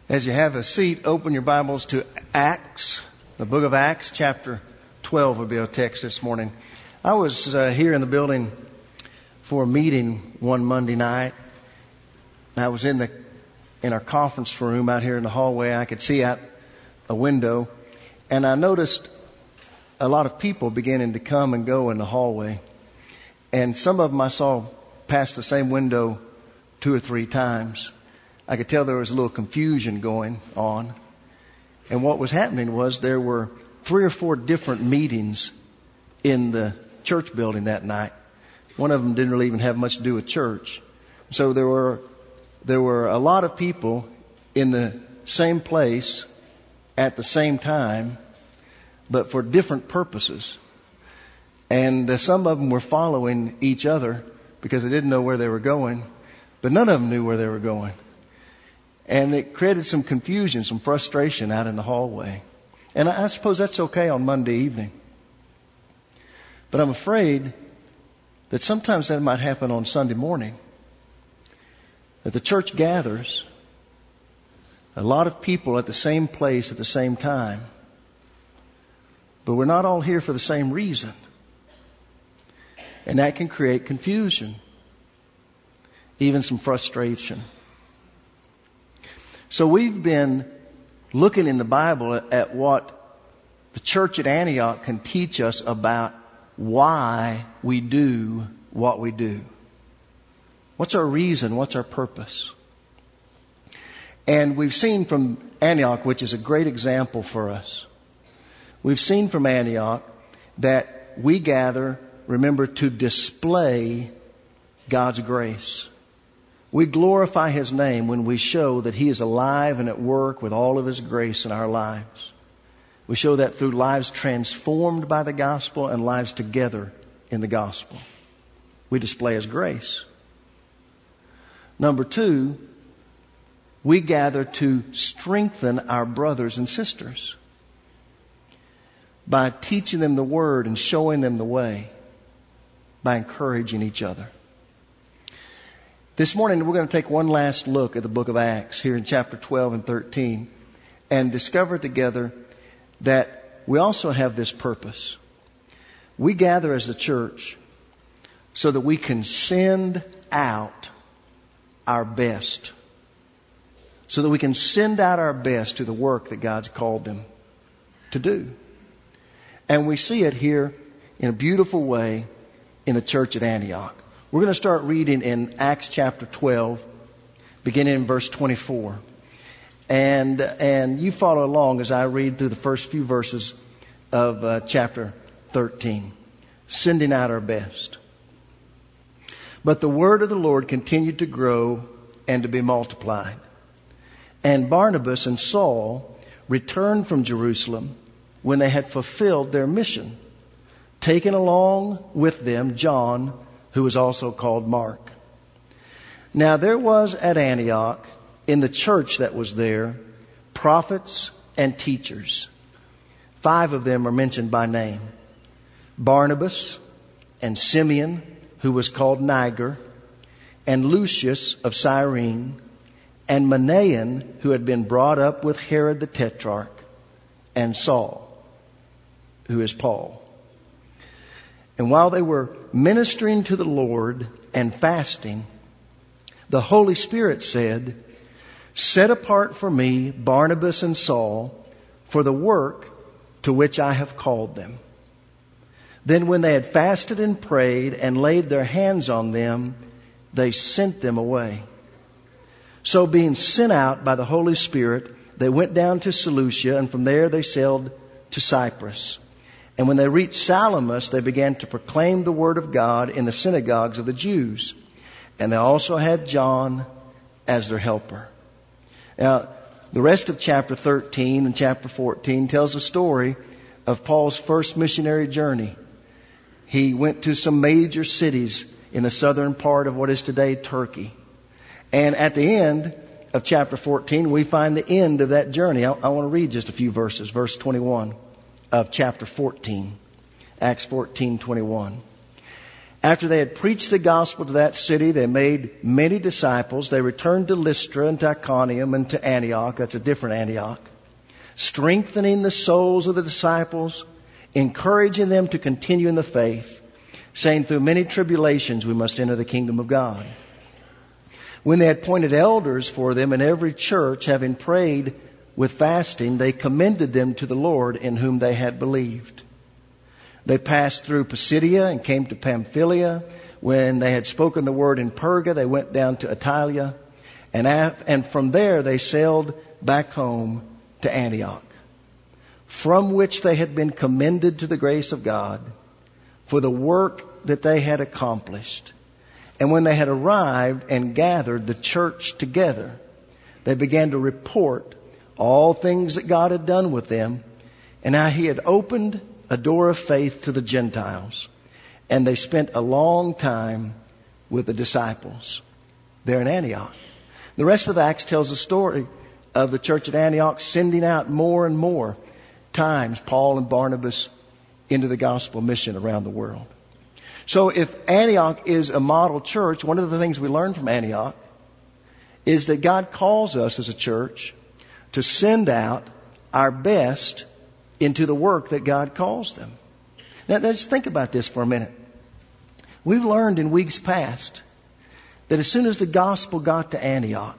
As you have a seat, open your Bibles to Acts, the book of Acts, chapter 12 will be our text this morning. I was here in the building for a meeting one Monday night. I was in our conference room out here in the hallway. I could see out a window, and I noticed a lot of people beginning to come and go in the hallway. And some of them I saw pass the same window 2 or 3 times. I could tell there was a little confusion going on. And what was happening was there were 3 or 4 different meetings in the church building that night. One of them didn't really even have much to do with church. So there were a lot of people in the same place at the same time, but for different purposes. And some of them were following each other because they didn't know where they were going, but none of them knew where they were going. And it created some confusion, some frustration out in the hallway. And I suppose that's okay on Monday evening. But I'm afraid that sometimes that might happen on Sunday morning. That the church gathers, a lot of people at the same place at the same time. But we're not all here for the same reason. And that can create confusion, even some frustration. So we've been looking in the Bible at what the church at Antioch can teach us about why we do what we do. What's our reason? What's our purpose? And we've seen from Antioch, which is a great example for us. We've seen from Antioch that we gather, remember, to display God's grace. We glorify His name when we show that He is alive and at work with all of His grace in our lives. We show that through lives transformed by the gospel and lives together in the gospel. We display His grace. Number 2, we gather to strengthen our brothers and sisters by teaching them the Word and showing them the way, by encouraging each other. This morning we're going to take one last look at the book of Acts here in chapter 12 and 13 and discover together that we also have this purpose. We gather as the church so that we can send out our best. So that we can send out our best to the work that God's called them to do. And we see it here in a beautiful way in the church at Antioch. We're going to start reading in Acts chapter 12, beginning in verse 24. And you follow along as I read through the first few verses of chapter 13. Sending out our best. But the word of the Lord continued to grow and to be multiplied. And Barnabas and Saul returned from Jerusalem when they had fulfilled their mission, taking along with them John, who was also called Mark. Now there was at Antioch, in the church that was there, prophets and teachers. 5 of them are mentioned by name. Barnabas and Simeon, who was called Niger, and Lucius of Cyrene, and Manaen, who had been brought up with Herod the Tetrarch, and Saul, who is Paul. And while they were ministering to the Lord and fasting, the Holy Spirit said, "Set apart for me Barnabas and Saul for the work to which I have called them." Then when they had fasted and prayed and laid their hands on them, they sent them away. So being sent out by the Holy Spirit, they went down to Seleucia, and from there they sailed to Cyprus. And when they reached Salamis, they began to proclaim the word of God in the synagogues of the Jews. And they also had John as their helper. Now, the rest of chapter 13 and chapter 14 tells the story of Paul's first missionary journey. He went to some major cities in the southern part of what is today Turkey. And at the end of chapter 14, we find the end of that journey. I want to read just a few verses. Verse 21 of chapter 14. Acts 14:21. After they had preached the gospel to that city, they made many disciples. They returned to Lystra and to Iconium and to Antioch. That's a different Antioch. Strengthening the souls of the disciples, encouraging them to continue in the faith, saying, through many tribulations we must enter the kingdom of God. When they had appointed elders for them in every church, having prayed with fasting, they commended them to the Lord in whom they had believed. They passed through Pisidia and came to Pamphylia. When they had spoken the word in Perga, they went down to Attalia. And from there they sailed back home to Antioch, from which they had been commended to the grace of God for the work that they had accomplished. And when they had arrived and gathered the church together, they began to report all things that God had done with them and how He had opened a door of faith to the Gentiles. And they spent a long time with the disciples there in Antioch. The rest of Acts tells the story of the church at Antioch sending out more and more times Paul and Barnabas into the gospel mission around the world. So if Antioch is a model church, one of the things we learn from Antioch is that God calls us as a church to send out our best into the work that God calls them. Now, just think about this for a minute. We've learned in weeks past that as soon as the gospel got to Antioch,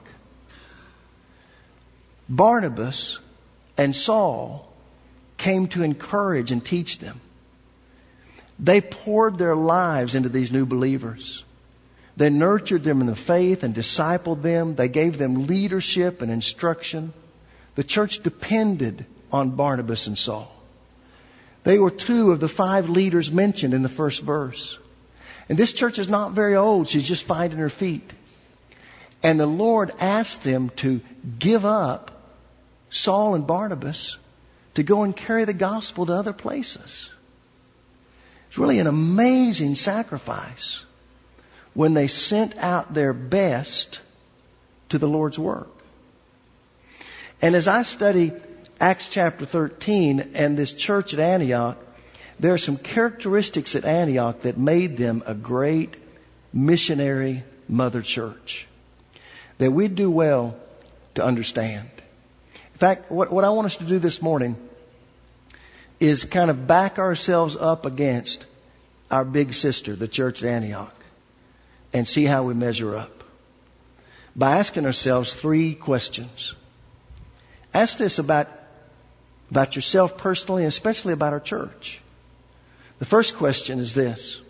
Barnabas and Saul came to encourage and teach them. They poured their lives into these new believers. They nurtured them in the faith and discipled them. They gave them leadership and instruction. The church depended on Barnabas and Saul. They were 2 of the 5 leaders mentioned in the first verse. And this church is not very old. She's just finding her feet. And the Lord asked them to give up Saul and Barnabas to go and carry the gospel to other places. It's really an amazing sacrifice when they sent out their best to the Lord's work. And as I study Acts chapter 13 and this church at Antioch, there are some characteristics at Antioch that made them a great missionary mother church that we'd do well to understand. In fact, what I want us to do this morning is kind of back ourselves up against our big sister, the church at Antioch, and see how we measure up by asking ourselves 3 questions. Ask this about yourself personally, and especially about our church. The first question is this: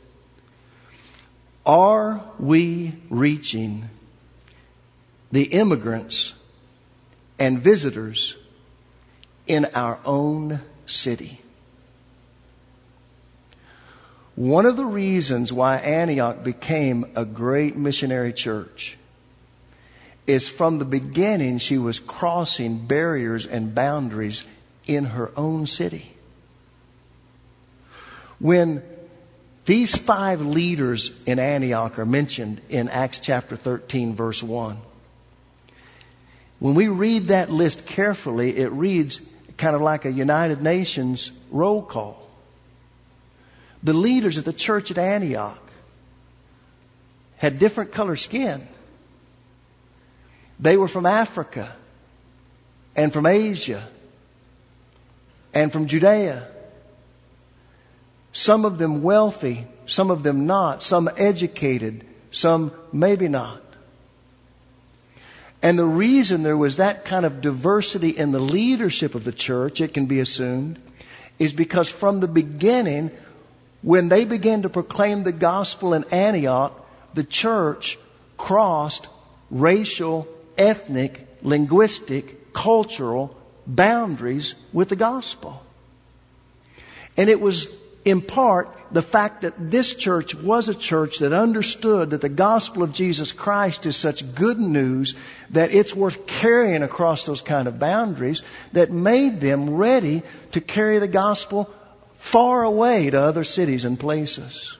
are we reaching the immigrants and visitors in our own city? One of the reasons why Antioch became a great missionary church is from the beginning she was crossing barriers and boundaries in her own city. When these 5 leaders in Antioch are mentioned in Acts chapter 13 verse 1, when we read that list carefully, it reads kind of like a United Nations roll call. The leaders of the church at Antioch had different color skin. They were from Africa and from Asia and from Judea. Some of them wealthy, some of them not, some educated, some maybe not. And the reason there was that kind of diversity in the leadership of the church, it can be assumed, is because from the beginning, when they began to proclaim the gospel in Antioch, the church crossed racial, ethnic, linguistic, cultural boundaries with the gospel. And it was in part the fact that this church was a church that understood that the gospel of Jesus Christ is such good news that it's worth carrying across those kind of boundaries, that made them ready to carry the gospel far away to other cities and places.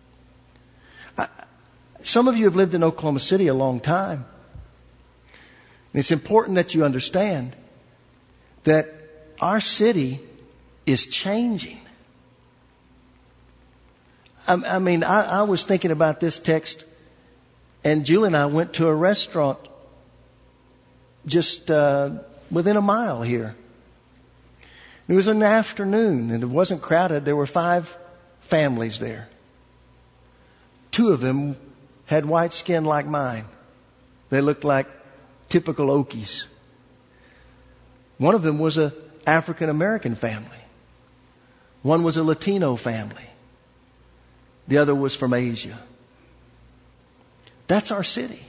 Some of you have lived in Oklahoma City a long time. And it's important that you understand that our city is changing. I was thinking about this text, and Julie and I went to a restaurant just within a mile here. It was in the afternoon, and it wasn't crowded. There were 5 families there. 2 of them had white skin like mine. They looked like typical Okies. One of them was an African American family. One was a Latino family. The other was from Asia. That's our city.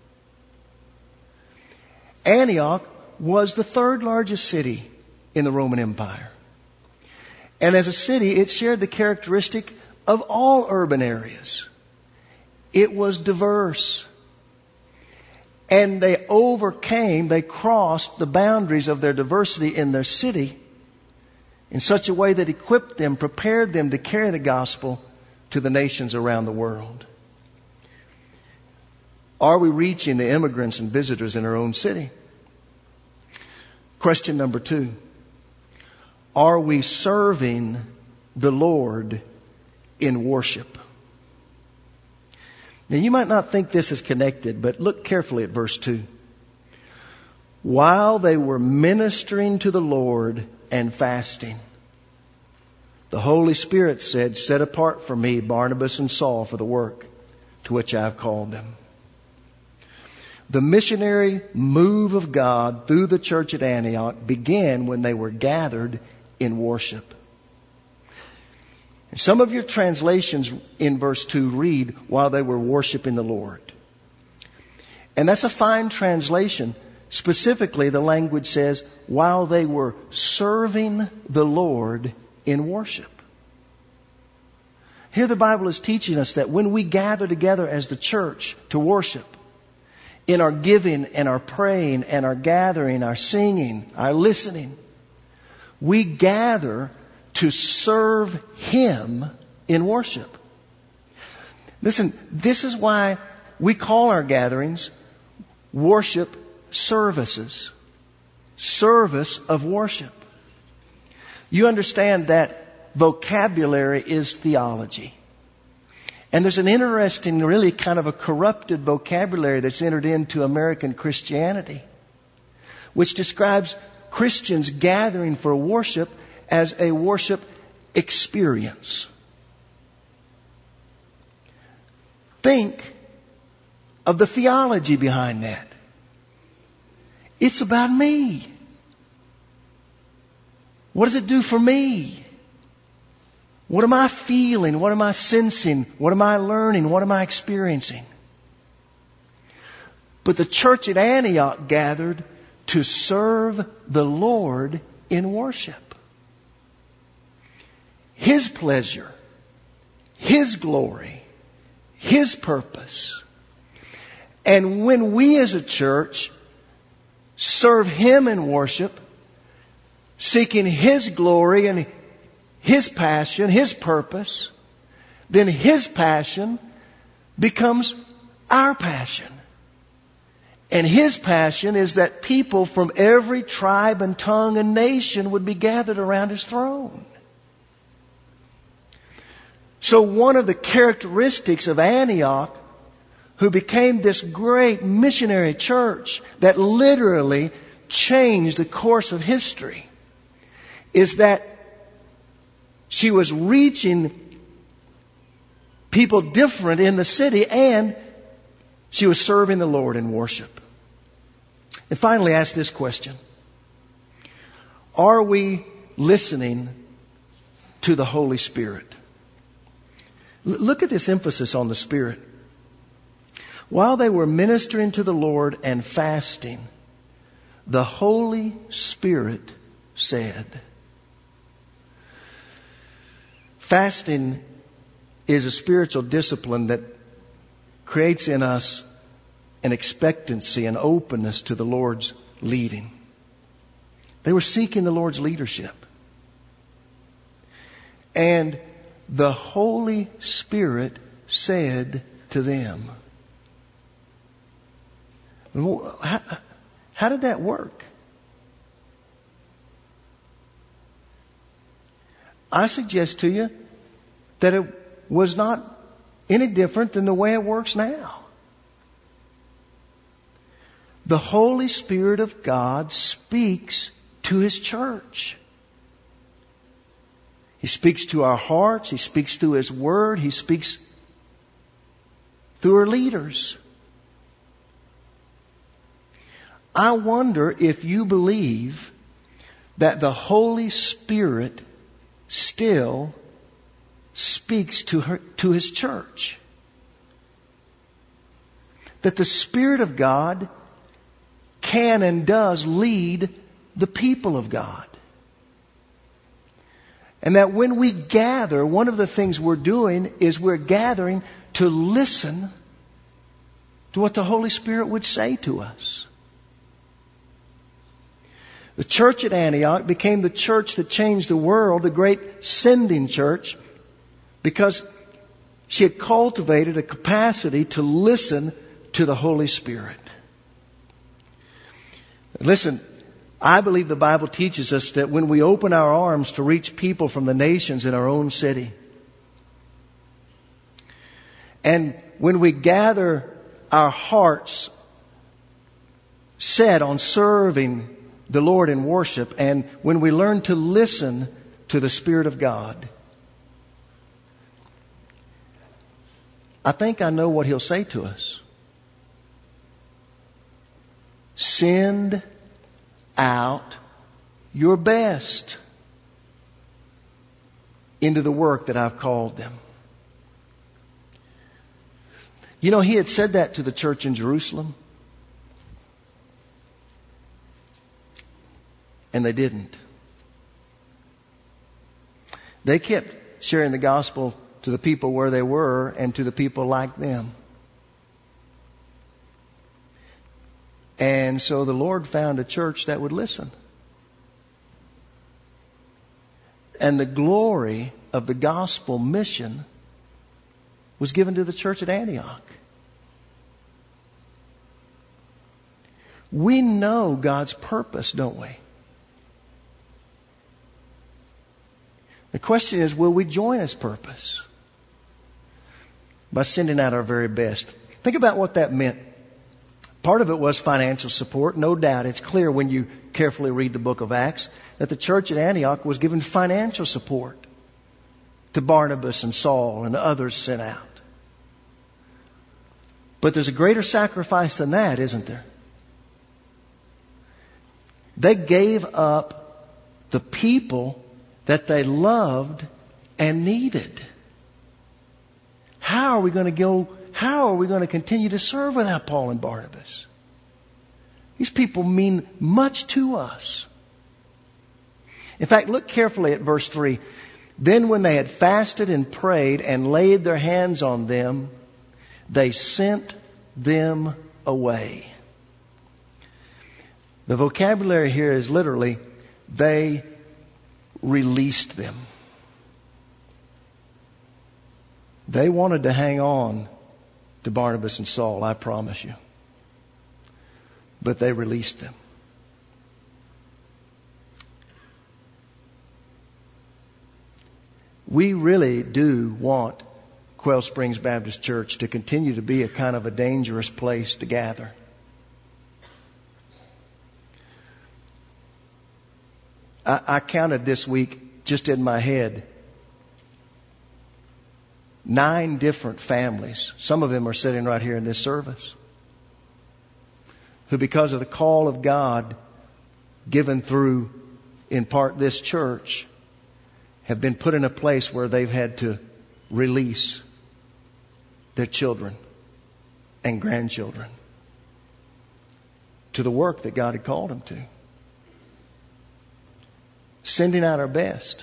Antioch was the 3rd largest city in the Roman Empire. And as a city, it shared the characteristic of all urban areas. It was diverse. And they crossed the boundaries of their diversity in their city in such a way that equipped them, prepared them to carry the gospel to the nations around the world. Are we reaching the immigrants and visitors in our own city? Question number 2. Are we serving the Lord in worship? Now, you might not think this is connected, but look carefully at verse 2. While they were ministering to the Lord and fasting, the Holy Spirit said, "Set apart for me Barnabas and Saul for the work to which I have called them." The missionary move of God through the church at Antioch began when they were gathered in worship. Some of your translations in verse 2 read, "while they were worshiping the Lord." And that's a fine translation. Specifically, the language says, "while they were serving the Lord in worship." Here the Bible is teaching us that when we gather together as the church to worship, in our giving and our praying and our gathering, our singing, our listening, we gather to serve Him in worship. Listen, this is why we call our gatherings worship services. Service of worship. You understand that vocabulary is theology. And there's an interesting, really kind of a corrupted vocabulary that's entered into American Christianity, which describes Christians gathering for worship as a worship experience. Think of the theology behind that. It's about me. What does it do for me? What am I feeling? What am I sensing? What am I learning? What am I experiencing? But the church at Antioch gathered to serve the Lord in worship. His pleasure, His glory, His purpose. And when we as a church serve Him in worship, seeking His glory and His passion, His purpose, then His passion becomes our passion. And His passion is that people from every tribe and tongue and nation would be gathered around His throne. So one of the characteristics of Antioch, who became this great missionary church that literally changed the course of history, is that she was reaching people different in the city, and she was serving the Lord in worship. And finally, ask this question. Are we listening to the Holy Spirit? Look at this emphasis on the Spirit. While they were ministering to the Lord and fasting, the Holy Spirit said. Fasting is a spiritual discipline that creates in us an expectancy, an openness to the Lord's leading. They were seeking the Lord's leadership. And the Holy Spirit said to them. How did that work? I suggest to you that it was not any different than the way it works now. The Holy Spirit of God speaks to His church. He speaks to our hearts. He speaks through His Word. He speaks through our leaders. I wonder if you believe that the Holy Spirit still speaks to His church. That the Spirit of God can and does lead the people of God. And that when we gather, one of the things we're doing is we're gathering to listen to what the Holy Spirit would say to us. The church at Antioch became the church that changed the world, the great sending church, because she had cultivated a capacity to listen to the Holy Spirit. Listen, I believe the Bible teaches us that when we open our arms to reach people from the nations in our own city, and when we gather our hearts set on serving the Lord in worship, and when we learn to listen to the Spirit of God, I think I know what He'll say to us. Send out your best into the work that I've called them. You know, He had said that to the church in Jerusalem. And they didn't. They kept sharing the gospel to the people where they were and to the people like them. And so the Lord found a church that would listen. And the glory of the gospel mission was given to the church at Antioch. We know God's purpose, don't we? The question is, will we join His purpose? By sending out our very best. Think about what that meant. Part of it was financial support. No doubt, it's clear when you carefully read the book of Acts that the church at Antioch was given financial support to Barnabas and Saul and others sent out. But there's a greater sacrifice than that, isn't there? They gave up the people that they loved and needed. How are we going to continue to serve without Paul and Barnabas? These people mean much to us. In fact, look carefully at verse 3. Then when they had fasted and prayed and laid their hands on them, they sent them away. The vocabulary here is literally, they released them. They wanted to hang on to Barnabas and Saul, I promise you. But they released them. We really do want Quail Springs Baptist Church to continue to be a kind of a dangerous place to gather. I counted this week, just in my head, 9 different families. Some of them are sitting right here in this service, who because of the call of God given through, in part, this church, have been put in a place where they've had to release their children and grandchildren to the work that God had called them to. Sending out our best.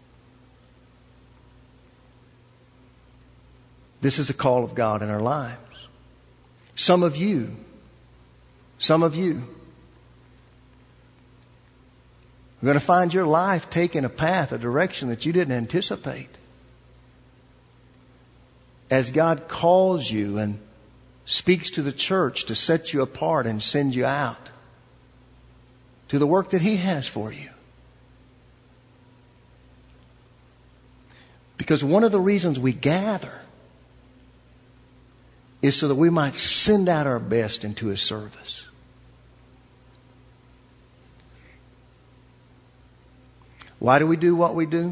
This is a call of God in our lives. Some of you are going to find your life taking a path, a direction that you didn't anticipate. As God calls you and speaks to the church to set you apart and send you out to the work that He has for you. Because one of the reasons we gather is so that we might send out our best into His service. Why do we do what we do?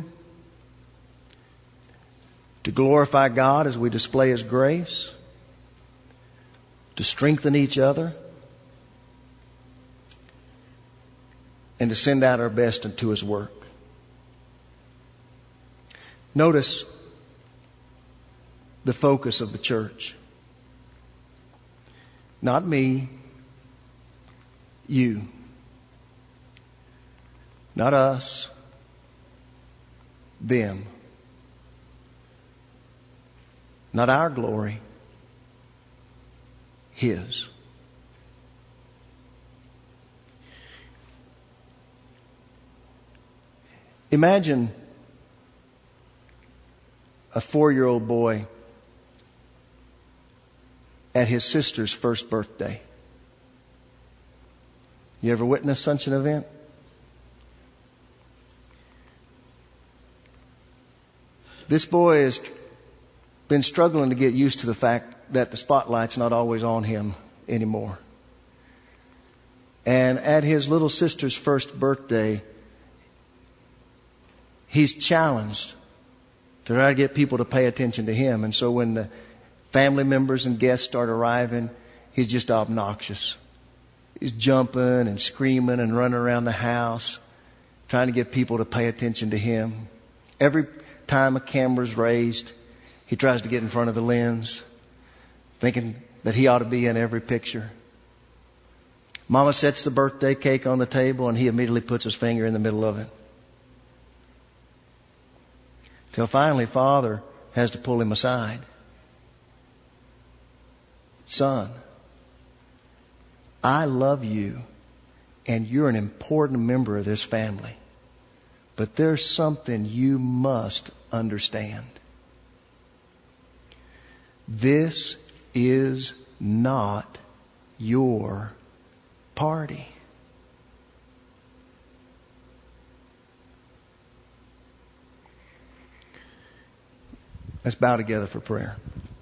To glorify God as we display His grace, to strengthen each other, and to send out our best into His work. Notice the focus of the church. Not me, you. Not us, them. Not our glory, His. Imagine a 4-year-old boy at his sister's first birthday. You ever witnessed such an event? This boy has been struggling to get used to the fact that the spotlight's not always on him anymore. And at his little sister's first birthday, he's challenged to try to get people to pay attention to him. And so when the family members and guests start arriving, he's just obnoxious. He's jumping and screaming and running around the house, trying to get people to pay attention to him. Every time a camera's raised, he tries to get in front of the lens, thinking that he ought to be in every picture. Mama sets the birthday cake on the table and he immediately puts his finger in the middle of it. Till finally Father has to pull him aside. Son, I love you and you're an important member of this family. But there's something you must understand. This is not your party. Let's bow together for prayer.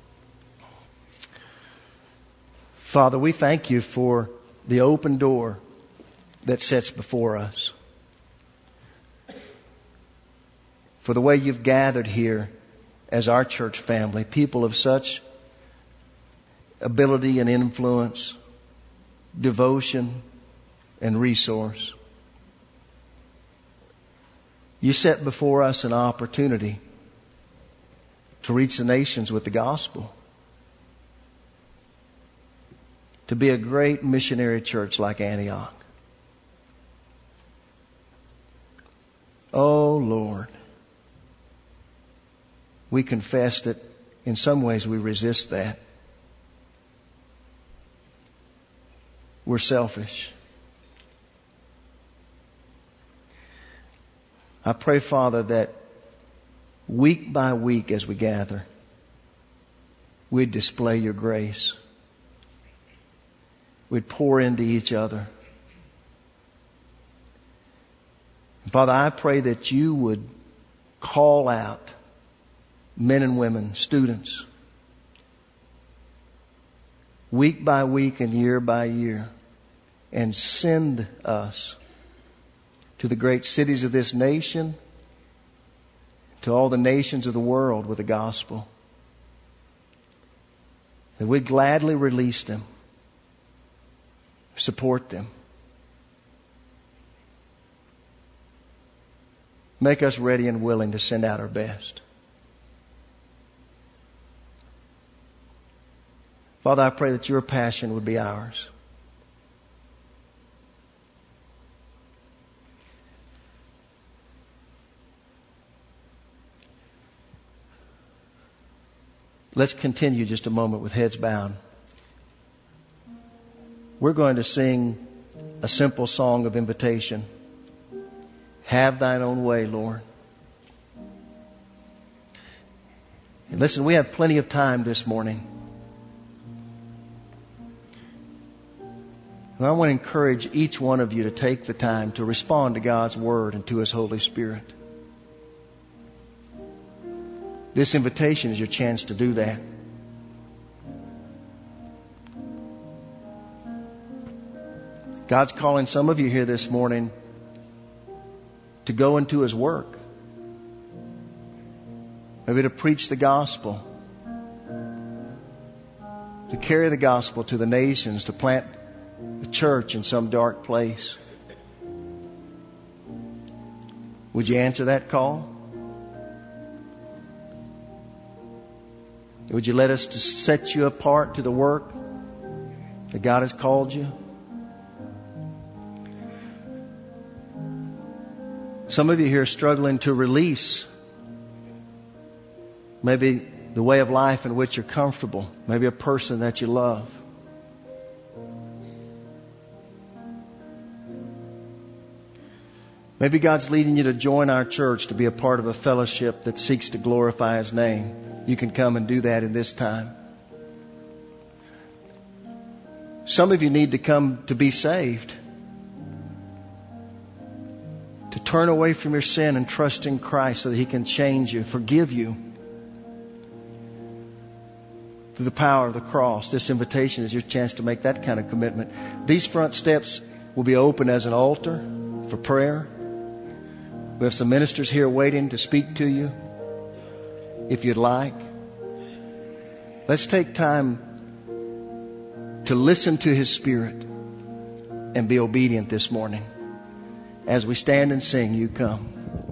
Father, we thank you for the open door that sits before us. For the way you've gathered here as our church family, people of such ability and influence, devotion and resource. You set before us an opportunity to reach the nations with the gospel. To be a great missionary church like Antioch. Oh Lord, we confess that in some ways we resist that. We're selfish. I pray, Father, that week by week as we gather, we'd display your grace. We'd pour into each other. And Father, I pray that you would call out men and women, students, week by week and year by year, and send us to the great cities of this nation, to all the nations of the world with the gospel. That we'd gladly release them, support them. Make us ready and willing to send out our best. Father, I pray that your passion would be ours. Let's continue just a moment with heads bowed. We're going to sing a simple song of invitation. Have thine own way, Lord. And listen, we have plenty of time this morning. And I want to encourage each one of you to take the time to respond to God's Word and to His Holy Spirit. This invitation is your chance to do that. God's calling some of you here this morning to go into His work. Maybe to preach the gospel, to carry the gospel to the nations, to plant a church in some dark place. Would you answer that call? Would you let us to set you apart to the work that God has called you? Some of you here are struggling to release maybe the way of life in which you're comfortable, maybe a person that you love. Maybe God's leading you to join our church, to be a part of a fellowship that seeks to glorify His name. You can come and do that in this time. Some of you need to come to be saved, to turn away from your sin and trust in Christ so that He can change you, forgive you through the power of the cross. This invitation is your chance to make that kind of commitment. These front steps will be open as an altar for prayer. We have some ministers here waiting to speak to you if you'd like. Let's take time to listen to His Spirit and be obedient this morning. As we stand and sing, you come.